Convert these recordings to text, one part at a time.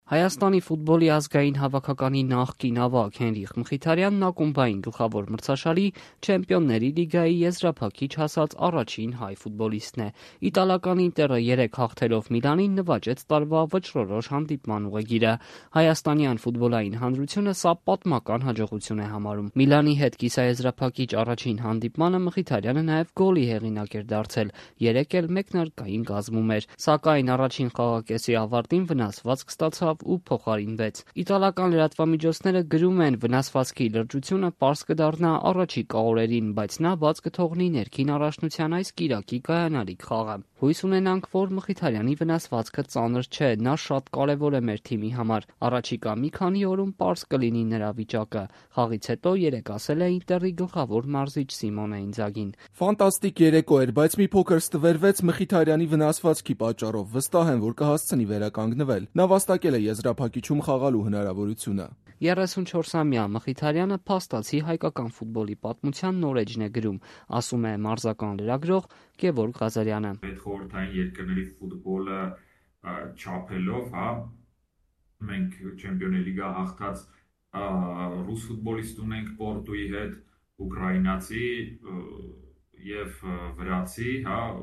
Հայաստանի ֆուտբոլի ազգային հավաքականի նախկին ավագ Հենրիխ Մխիթարյանն ակումբային գլխավոր մրցաշարի Չեմպիոնների լիգայի եզրափակիչ հասած առաջին հայ ֆուտբոլիստն է։ Իտալական Ինտերը 3 հաղթելով Միլանին նվաճեց տարվա վճռորոշ հանդիպման ուղեգիրը։ Հայաստանյան ֆուտբոլային հանրությունը սա պատմական հաջողություն է համարում։ Միլանի հետ կիսաեզրափակիչ առաջին հանդիպմանը Մխիթարյանը նաև գոլի հեղինակ էր դարձել, 3 էլ մեկնարկային կազմում էր, սակայն առաջին խաղակեսի ավարտին վնասվածք ստացավ ու փոխարինվեց։ Իտալական լրատվամիջոցները գրում են, վնասվածքի լրջությունը պարզ կդառնա առաջիկա օրերին, բայց նա բաց կթողնի ներքին առաջնության այս կիրակի կայանալիք խաղը։ Հույս ունենանք, որ Մխիթարյանի վնասվածքը ծանր չէ, նա շատ կարևոր է մեր թիմի համար։ Առաջիկա մի քանի օրում պարզ կլինի նրա վիճակը։ Խաղից հետո երեկ ասել է Ինտերի գլխավոր մարզիչ Սիմոնե Ինձագին։ Ֆանտաստիկ երեկո էր, բայց մի փոքր ստվերվեց Մխիթարյանի վնասվածքի պատճառով։ Վստահ եմ, որ կհասցնի վերականգնվել։ Նա վաստակել է եզրափակիչում խաղալու հնարավորությունը։ 34-ամյա Մխիթարյանը փաստացի հայկական ֆուտբոլի պատմության նոր էջն է գրում, ասում է մարզական լրագրող Գևորգ Ղազարյանը։ Այդ խորհրդային երկրների ֆուտբոլը չափելով, մենք Չեմպիոնների լիգա հաղթած ռուս ֆուտբոլիստ ունենք Պորտուի հետ, ուկրաինացի եւ վրացի,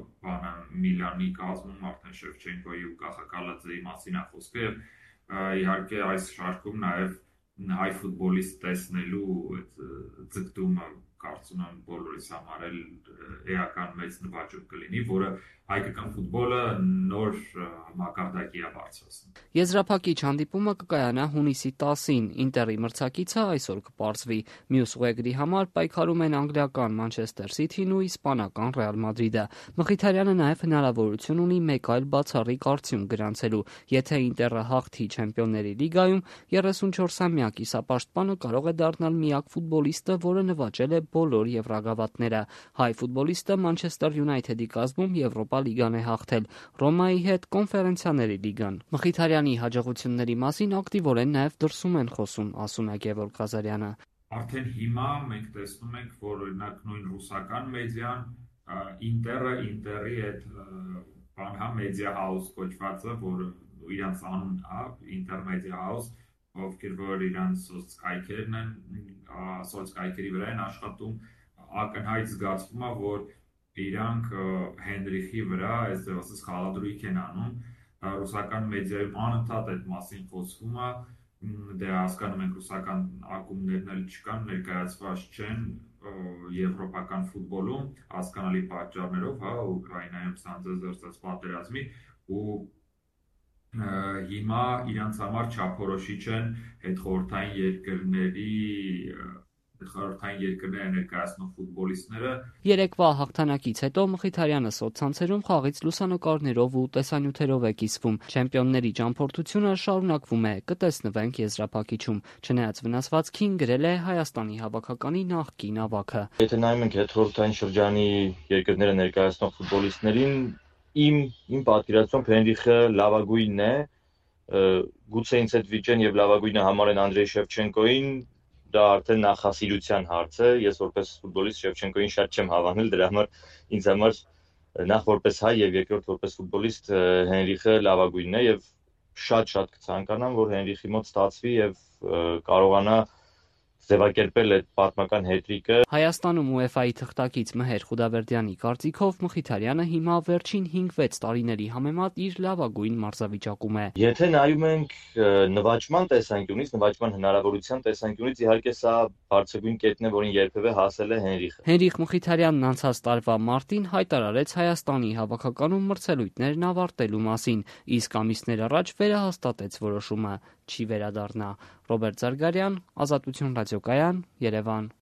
Միլանի կազմում արդեն Շևչենկոյի ու Կախակալաձեի մասին է խոսքը եւ իհարկե այս շարքում նաեւ հայ ֆուտբոլիստ տեսնելու այդ ձգտումը կարծում եմ բոլորիս համար էլ էական մեծ նվաճում կլինի, որը հայկական ֆուտբոլը նոր մակարդակի է բարձրացնում։ Եզրափակիչ հանդիպումը կկայանա հունիսի 10-ին, Ինտերի մրցակիցը այսօր կպարզվի։ Մյուս ուղեգրի համար պայքարում են անգլիական Մանչեսթեր Սիթին ու իսպանական Ռեալ Մադրիդը։ Մխիթարյանը նաև հնարավորություն ունի մեկ այլ բացառիկ արդյունք գրանցելու։ Եթե Ինտերը հաղթի Չեմպիոնների լիգայում, 34-ամյա կիսապաշտպանը կարող է դառնալ միակ ֆուտբոլիստը, որը նվաճել է բոլոր եվրագավաթները։ Հայ ֆուտբոլիստը Մանչեսթեր Յունայթեդի կազմում Եվրոպա լիգան է հաղթել, Ռոմայի հետ Կոնֆերենցիաների լիգան։ Մխիթարյանի հաջողությունների մասին ակտիվորեն նաև դրսում են խոսում, ասում է Գևորգ Ղազարյանը։ Արդեն հիմա մենք տեսնում ենք, որ օրինակ նույն ռուսական մեդիան Ինտերի այդ մեդիա հաուս կոչվածը, որ իրանց անուն Ինտերմեդիա հաուս, ովքեր որ իրանց սոցկայքերի վրա են աշխատում, ակնհայտ զգացվում է, որ իրանք Հենրիխի վրա այս ձևացած խաղադրույք են անում, ռուսական մեդիայում անընդհատ այդ մասին խոսվում է, դե հասկանում ենք ռուսական ակումբներն էլ չկան, ներկայացված չեն եվրոպական ֆուտբոլում, հասկանալի պատճառներով, Ուկրաինայում ցանցազերծած պատերազմի ու հիմա իրանց համար չափորոշիչ են այդ խորհրդային երկրները ներկայացնող ֆուտբոլիստները։ Երեկվա հաղթանակից հետո Մխիթարյանը սոցցանցերում խաղից լուսանկարներով ու տեսանյութերով է կիսվում։ Չեմպիոնների ճամփորդությունը շարունակվում է, կտեսնվենք եզրափակիչում։ Չնայած վնասվածքին, գրել է Հայաստանի հավաքականի նախկին ավագը։ Եթե նայում ենք հետխորհրդային շրջանի երկրները ներկայացնող ֆուտբոլիստներին, իմ պատկերացումով Հենրիխը լավագույնն է, գուցե ինձ հետ վիճեն եւ լավագույնը համարեն Անդրեյ Շևչենկոին, դա արդեն նախասիրության հարց է, ես որպես ֆուտբոլիստ Շևչենկոին շատ չեմ հավանել, դրա համար ինձ համար նախ որպես հայ եւ երկրորդ որպես ֆուտբոլիստ Հենրիխը լավագույնն է եւ շատ կցանկանամ, որ Հենրիխի մոտ ստացվի եւ կարողանա ձևակերպել այդ պատմական հետրիկը։ Հայաստանում UEFA-ի թղթակից Մհեր Խուդավերդյանի կարծիքով Մխիթարյանը հիմա վերջին 5-6 տարիների համեմատ իր լավագույն մարզավիճակում է։ Եթե նայում ենք նվաճման տեսանկյունից, նվաճման հնարավորության տեսանկյունից, իհարկե սա բարձրագույն կետն է, որին երբևէ հասել է Հենրիխը։ Հենրիխ Մխիթարյանն անցած տարվա մարտին հայտարարեց Հայաստանի հավաքականում մրցելույթներն ավարտելու մասին, իսկ ամիսներ առաջ վերահաստատեց որոշումը՝ չի վերադառնա։ Ռոբերտ Զարգարյան, Ազատություն ռադիոկայան, Երևան։